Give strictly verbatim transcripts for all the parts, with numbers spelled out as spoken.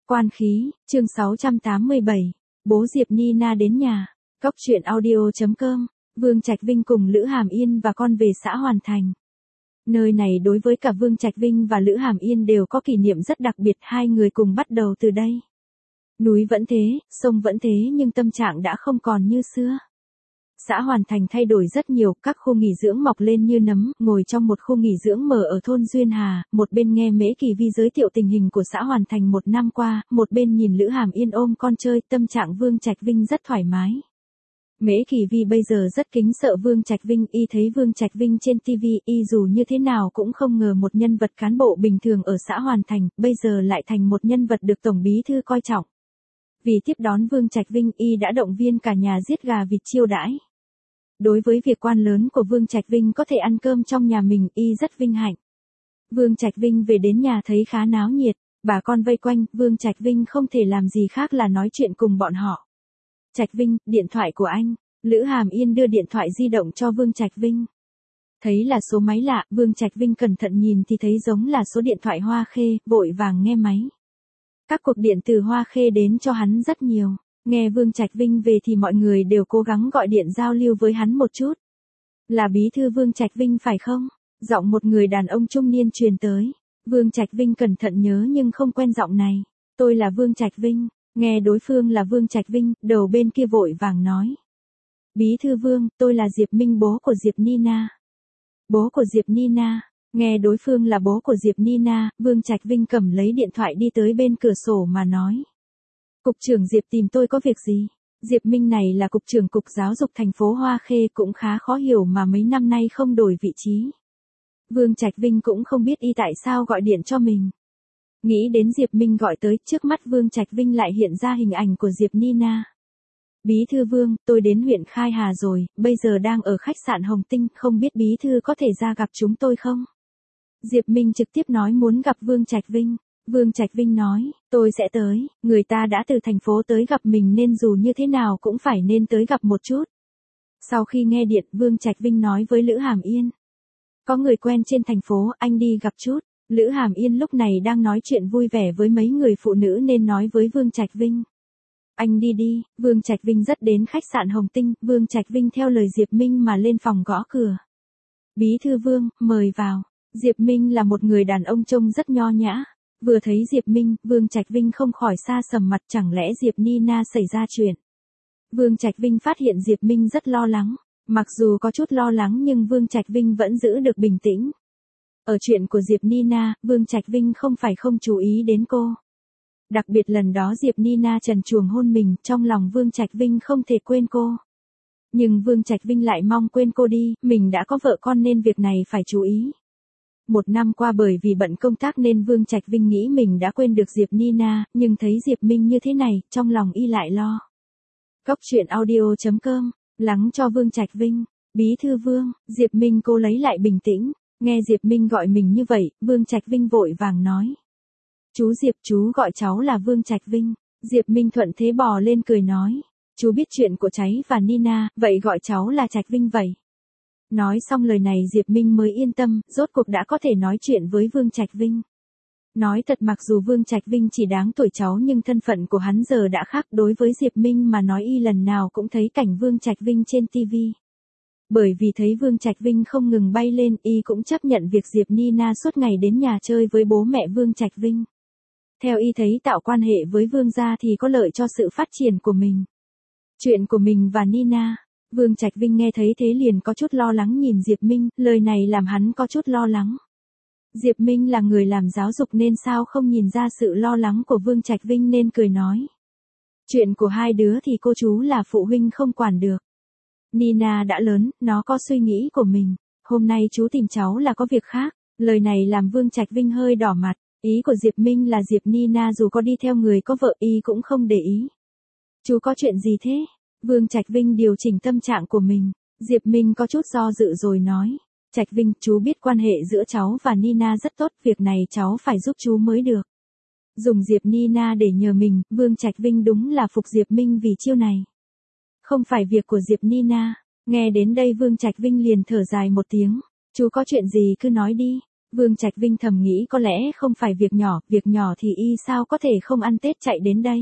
Quan khí, chương sáu trăm tám mươi bảy, bố Diệp Nina đến nhà. Cóc truyện audio chấm com, Vương Trạch Vinh cùng Lữ Hàm Yên và con về xã Hoàn Thành. Nơi này đối với cả Vương Trạch Vinh và Lữ Hàm Yên đều có kỷ niệm rất đặc biệt, hai người cùng bắt đầu từ đây. Núi vẫn thế, sông vẫn thế nhưng tâm trạng đã không còn như xưa. Xã Hoàn Thành thay đổi rất nhiều, các khu nghỉ dưỡng mọc lên như nấm, ngồi trong một khu nghỉ dưỡng mở ở thôn Duyên Hà, một bên nghe Mễ Kỳ Vi giới thiệu tình hình của xã Hoàn Thành một năm qua, một bên nhìn Lữ Hàm Yên ôm con chơi, tâm trạng Vương Trạch Vinh rất thoải mái. Mễ Kỳ Vi bây giờ rất kính sợ Vương Trạch Vinh, y thấy Vương Trạch Vinh trên ti vi, y dù như thế nào cũng không ngờ một nhân vật cán bộ bình thường ở xã Hoàn Thành, bây giờ lại thành một nhân vật được Tổng Bí Thư coi trọng. Vì tiếp đón Vương Trạch Vinh, y đã động viên cả nhà giết gà vịt chiêu đãi. Đối với việc quan lớn của Vương Trạch Vinh có thể ăn cơm trong nhà mình, y rất vinh hạnh. Vương Trạch Vinh về đến nhà thấy khá náo nhiệt, bà con vây quanh, Vương Trạch Vinh không thể làm gì khác là nói chuyện cùng bọn họ. Trạch Vinh, điện thoại của anh. Lữ Hàm Yên đưa điện thoại di động cho Vương Trạch Vinh. Thấy là số máy lạ, Vương Trạch Vinh cẩn thận nhìn thì thấy giống là số điện thoại Hoa Khê, vội vàng nghe máy. Các cuộc điện từ Hoa Khê đến cho hắn rất nhiều. Nghe Vương Trạch Vinh về thì mọi người đều cố gắng gọi điện giao lưu với hắn một chút. Là bí thư Vương Trạch Vinh phải không? Giọng một người đàn ông trung niên truyền tới. Vương Trạch Vinh cẩn thận nhớ nhưng không quen giọng này. Tôi là Vương Trạch Vinh. Nghe đối phương là Vương Trạch Vinh, đầu bên kia vội vàng nói. Bí thư Vương, tôi là Diệp Minh, bố của Diệp Nina. Bố của Diệp Nina. Nghe đối phương là bố của Diệp Nina, Vương Trạch Vinh cầm lấy điện thoại đi tới bên cửa sổ mà nói. Cục trưởng Diệp tìm tôi có việc gì? Diệp Minh này là cục trưởng cục giáo dục thành phố Hoa Khê, cũng khá khó hiểu mà mấy năm nay không đổi vị trí. Vương Trạch Vinh cũng không biết y tại sao gọi điện cho mình. Nghĩ đến Diệp Minh gọi tới, trước mắt Vương Trạch Vinh lại hiện ra hình ảnh của Diệp Nina. Bí thư Vương, tôi đến huyện Khai Hà rồi, bây giờ đang ở khách sạn Hồng Tinh, không biết bí thư có thể ra gặp chúng tôi không? Diệp Minh trực tiếp nói muốn gặp Vương Trạch Vinh. Vương Trạch Vinh nói, tôi sẽ tới, người ta đã từ thành phố tới gặp mình nên dù như thế nào cũng phải nên tới gặp một chút. Sau khi nghe điện, Vương Trạch Vinh nói với Lữ Hàm Yên. Có người quen trên thành phố, anh đi gặp chút. Lữ Hàm Yên lúc này đang nói chuyện vui vẻ với mấy người phụ nữ nên nói với Vương Trạch Vinh. Anh đi đi, Vương Trạch Vinh dắt đến khách sạn Hồng Tinh, Vương Trạch Vinh theo lời Diệp Minh mà lên phòng gõ cửa. Bí thư Vương, mời vào. Diệp Minh là một người đàn ông trông rất nho nhã. Vừa thấy Diệp Minh, Vương Trạch Vinh không khỏi xa sầm mặt, chẳng lẽ Diệp Nina xảy ra chuyện. Vương Trạch Vinh phát hiện Diệp Minh rất lo lắng. Mặc dù có chút lo lắng nhưng Vương Trạch Vinh vẫn giữ được bình tĩnh. Ở chuyện của Diệp Nina, Vương Trạch Vinh không phải không chú ý đến cô. Đặc biệt lần đó Diệp Nina trần truồng hôn mình, trong lòng Vương Trạch Vinh không thể quên cô. Nhưng Vương Trạch Vinh lại mong quên cô đi, mình đã có vợ con nên việc này phải chú ý. Một năm qua bởi vì bận công tác nên Vương Trạch Vinh nghĩ mình đã quên được Diệp Nina, nhưng thấy Diệp Minh như thế này, trong lòng y lại lo. Cóc truyện audio chấm com, lắng cho Vương Trạch Vinh. Bí thư Vương, Diệp Minh cô lấy lại bình tĩnh. Nghe Diệp Minh gọi mình như vậy, Vương Trạch Vinh vội vàng nói. Chú Diệp, chú gọi cháu là Vương Trạch Vinh. Diệp Minh thuận thế bò lên cười nói. Chú biết chuyện của cháy và Nina, vậy gọi cháu là Trạch Vinh vậy. Nói xong lời này Diệp Minh mới yên tâm, rốt cuộc đã có thể nói chuyện với Vương Trạch Vinh. Nói thật mặc dù Vương Trạch Vinh chỉ đáng tuổi cháu nhưng thân phận của hắn giờ đã khác, đối với Diệp Minh mà nói y lần nào cũng thấy cảnh Vương Trạch Vinh trên ti vi. Bởi vì thấy Vương Trạch Vinh không ngừng bay lên, y cũng chấp nhận việc Diệp Nina suốt ngày đến nhà chơi với bố mẹ Vương Trạch Vinh. Theo y thấy tạo quan hệ với Vương gia thì có lợi cho sự phát triển của mình. Chuyện của mình và Nina. Vương Trạch Vinh nghe thấy thế liền có chút lo lắng nhìn Diệp Minh, lời này làm hắn có chút lo lắng. Diệp Minh là người làm giáo dục nên sao không nhìn ra sự lo lắng của Vương Trạch Vinh nên cười nói. Chuyện của hai đứa thì cô chú là phụ huynh không quản được. Nina đã lớn, nó có suy nghĩ của mình. Hôm nay chú tìm cháu là có việc khác. Lời này làm Vương Trạch Vinh hơi đỏ mặt. Ý của Diệp Minh là Diệp Nina dù có đi theo người có vợ y cũng không để ý. Chú có chuyện gì thế? Vương Trạch Vinh điều chỉnh tâm trạng của mình. Diệp Minh có chút do dự rồi nói. Trạch Vinh, chú biết quan hệ giữa cháu và Nina rất tốt, việc này cháu phải giúp chú mới được. Dùng Diệp Nina để nhờ mình, Vương Trạch Vinh đúng là phục Diệp Minh vì chiêu này. Không phải việc của Diệp Nina. Nghe đến đây Vương Trạch Vinh liền thở dài một tiếng. Chú có chuyện gì cứ nói đi. Vương Trạch Vinh thầm nghĩ có lẽ không phải việc nhỏ, việc nhỏ thì y sao có thể không ăn Tết chạy đến đây.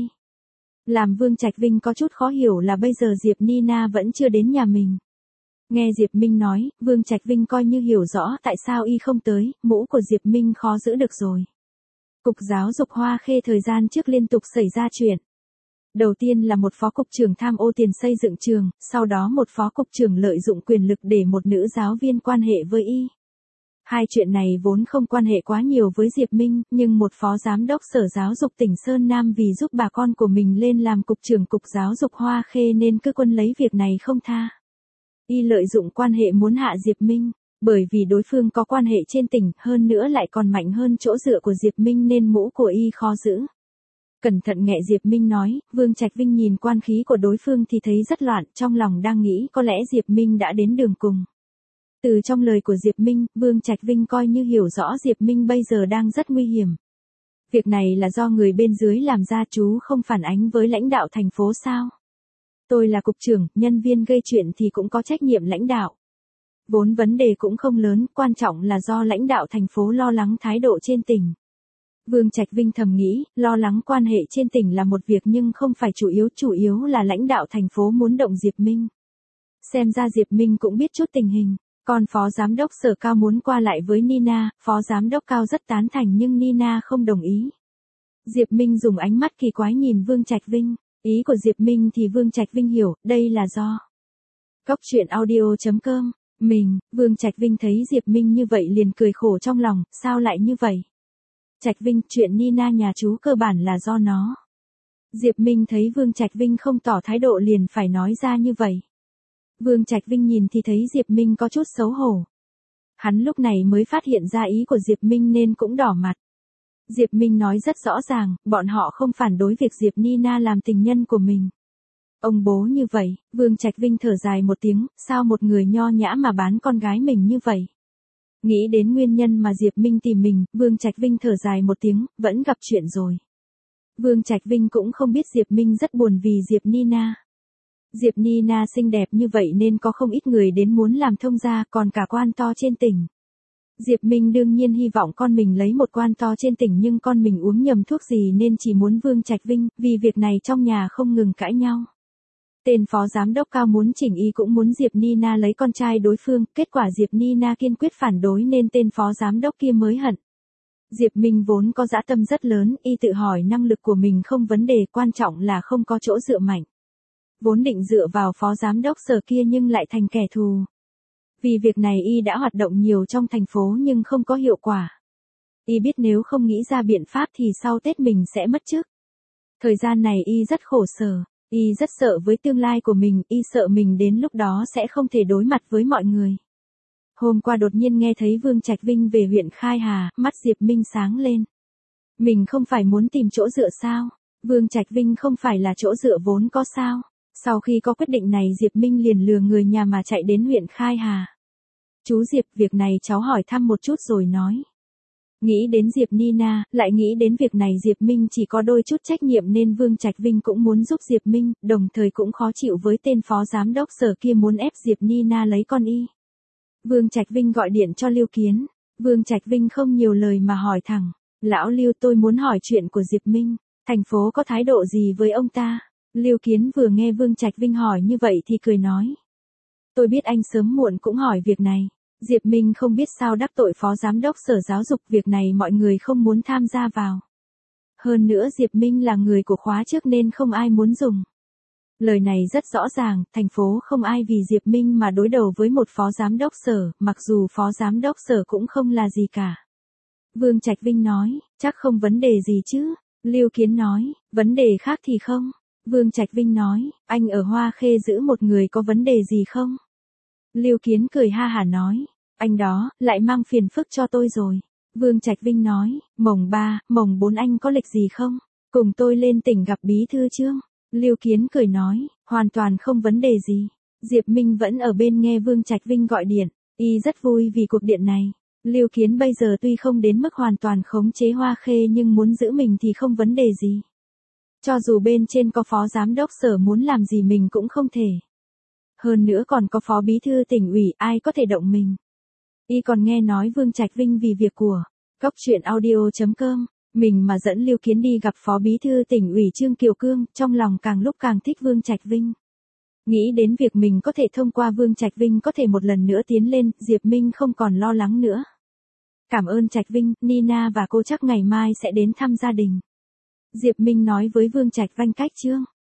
Làm Vương Trạch Vinh có chút khó hiểu là bây giờ Diệp Nina vẫn chưa đến nhà mình. Nghe Diệp Minh nói, Vương Trạch Vinh coi như hiểu rõ tại sao y không tới, mũ của Diệp Minh khó giữ được rồi. Cục Giáo dục Hoa Khê thời gian trước liên tục xảy ra chuyện. Đầu tiên là một phó cục trưởng tham ô tiền xây dựng trường, sau đó một phó cục trưởng lợi dụng quyền lực để một nữ giáo viên quan hệ với y. Hai chuyện này vốn không quan hệ quá nhiều với Diệp Minh, nhưng một phó giám đốc Sở Giáo dục tỉnh Sơn Nam vì giúp bà con của mình lên làm cục trưởng Cục Giáo dục Hoa Khê nên cứ quân lấy việc này không tha. Y lợi dụng quan hệ muốn hạ Diệp Minh, bởi vì đối phương có quan hệ trên tỉnh, hơn nữa lại còn mạnh hơn chỗ dựa của Diệp Minh nên mũ của y khó giữ. Cẩn thận nghe Diệp Minh nói, Vương Trạch Vinh nhìn quan khí của đối phương thì thấy rất loạn, trong lòng đang nghĩ có lẽ Diệp Minh đã đến đường cùng. Từ trong lời của Diệp Minh, Vương Trạch Vinh coi như hiểu rõ Diệp Minh bây giờ đang rất nguy hiểm. Việc này là do người bên dưới làm ra, chú không phản ánh với lãnh đạo thành phố sao? Tôi là cục trưởng, nhân viên gây chuyện thì cũng có trách nhiệm lãnh đạo. Vốn vấn đề cũng không lớn, quan trọng là do lãnh đạo thành phố lo lắng thái độ trên tỉnh. Vương Trạch Vinh thầm nghĩ, lo lắng quan hệ trên tỉnh là một việc nhưng không phải chủ yếu, chủ yếu là lãnh đạo thành phố muốn động Diệp Minh. Xem ra Diệp Minh cũng biết chút tình hình, còn phó giám đốc Sở Cao muốn qua lại với Nina, phó giám đốc Cao rất tán thành nhưng Nina không đồng ý. Diệp Minh dùng ánh mắt kỳ quái nhìn Vương Trạch Vinh, ý của Diệp Minh thì Vương Trạch Vinh hiểu, đây là do Cóc truyện audio chấm com. Mình, Vương Trạch Vinh thấy Diệp Minh như vậy liền cười khổ trong lòng, sao lại như vậy? Trạch Vinh, chuyện Nina nhà chú cơ bản là do nó. Diệp Minh thấy Vương Trạch Vinh không tỏ thái độ liền phải nói ra như vậy. Vương Trạch Vinh nhìn thì thấy Diệp Minh có chút xấu hổ. Hắn lúc này mới phát hiện ra ý của Diệp Minh nên cũng đỏ mặt. Diệp Minh nói rất rõ ràng, bọn họ không phản đối việc Diệp Nina làm tình nhân của mình. Ông bố như vậy, Vương Trạch Vinh thở dài một tiếng, sao một người nho nhã mà bán con gái mình như vậy? Nghĩ đến nguyên nhân mà Diệp Minh tìm mình, Vương Trạch Vinh thở dài một tiếng, vẫn gặp chuyện rồi. Vương Trạch Vinh cũng không biết Diệp Minh rất buồn vì Diệp Nina. Diệp Nina xinh đẹp như vậy nên có không ít người đến muốn làm thông gia, còn cả quan to trên tỉnh. Diệp Minh đương nhiên hy vọng con mình lấy một quan to trên tỉnh nhưng con mình uống nhầm thuốc gì nên chỉ muốn Vương Trạch Vinh, vì việc này trong nhà không ngừng cãi nhau. Tên phó giám đốc Cao muốn chỉnh y cũng muốn Diệp Nina lấy con trai đối phương, kết quả Diệp Nina kiên quyết phản đối nên tên phó giám đốc kia mới hận. Diệp Minh vốn có dã tâm rất lớn, y tự hỏi năng lực của mình không vấn đề, quan trọng là không có chỗ dựa mạnh. Vốn định dựa vào phó giám đốc Sở kia nhưng lại thành kẻ thù. Vì việc này y đã hoạt động nhiều trong thành phố nhưng không có hiệu quả. Y biết nếu không nghĩ ra biện pháp thì sau Tết mình sẽ mất chức. Thời gian này y rất khổ sở, y rất sợ với tương lai của mình, y sợ mình đến lúc đó sẽ không thể đối mặt với mọi người. Hôm qua đột nhiên nghe thấy Vương Trạch Vinh về huyện Khai Hà, mắt Diệp Minh sáng lên. Mình không phải muốn tìm chỗ dựa sao? Vương Trạch Vinh không phải là chỗ dựa vốn có sao? Sau khi có quyết định này Diệp Minh liền lừa người nhà mà chạy đến huyện Khai Hà. Chú Diệp, việc này cháu hỏi thăm một chút rồi nói. Nghĩ đến Diệp Nina, lại nghĩ đến việc này Diệp Minh chỉ có đôi chút trách nhiệm nên Vương Trạch Vinh cũng muốn giúp Diệp Minh, đồng thời cũng khó chịu với tên phó giám đốc Sở kia muốn ép Diệp Nina lấy con y. Vương Trạch Vinh gọi điện cho Lưu Kiến. Vương Trạch Vinh không nhiều lời mà hỏi thẳng. Lão Lưu, tôi muốn hỏi chuyện của Diệp Minh. Thành phố có thái độ gì với ông ta? Lưu Kiến vừa nghe Vương Trạch Vinh hỏi như vậy thì cười nói. Tôi biết anh sớm muộn cũng hỏi việc này. Diệp Minh không biết sao đắc tội phó giám đốc Sở Giáo dục, việc này mọi người không muốn tham gia vào. Hơn nữa Diệp Minh là người của khóa trước nên không ai muốn dùng. Lời này rất rõ ràng, thành phố không ai vì Diệp Minh mà đối đầu với một phó giám đốc Sở, mặc dù phó giám đốc Sở cũng không là gì cả. Vương Trạch Vinh nói, chắc không vấn đề gì chứ. Lưu Kiến nói, vấn đề khác thì không. Vương Trạch Vinh nói, anh ở Hoa Khê giữ một người có vấn đề gì không? Lưu Kiến cười ha hả nói, anh đó, lại mang phiền phức cho tôi rồi. Vương Trạch Vinh nói, mồng ba, mồng bốn anh có lịch gì không? Cùng tôi lên tỉnh gặp bí thư Trương. Lưu Kiến cười nói, hoàn toàn không vấn đề gì. Diệp Minh vẫn ở bên nghe Vương Trạch Vinh gọi điện, y rất vui vì cuộc điện này. Lưu Kiến bây giờ tuy không đến mức hoàn toàn khống chế Hoa Khê nhưng muốn giữ mình thì không vấn đề gì. Cho dù bên trên có phó giám đốc Sở muốn làm gì mình cũng không thể. Hơn nữa còn có phó bí thư tỉnh ủy, ai có thể động mình. Y còn nghe nói Vương Trạch Vinh vì việc của cóc truyện audio chấm com, mình mà dẫn Lưu Kiến đi gặp Phó Bí thư Tỉnh ủy Trương Kiều Cương, trong lòng càng lúc càng thích Vương Trạch Vinh. Nghĩ đến việc mình có thể thông qua Vương Trạch Vinh có thể một lần nữa tiến lên, Diệp Minh không còn lo lắng nữa. Cảm ơn Trạch Vinh, Nina và cô chắc ngày mai sẽ đến thăm gia đình. Diệp Minh nói với Vương Trạch Vanh cách chương.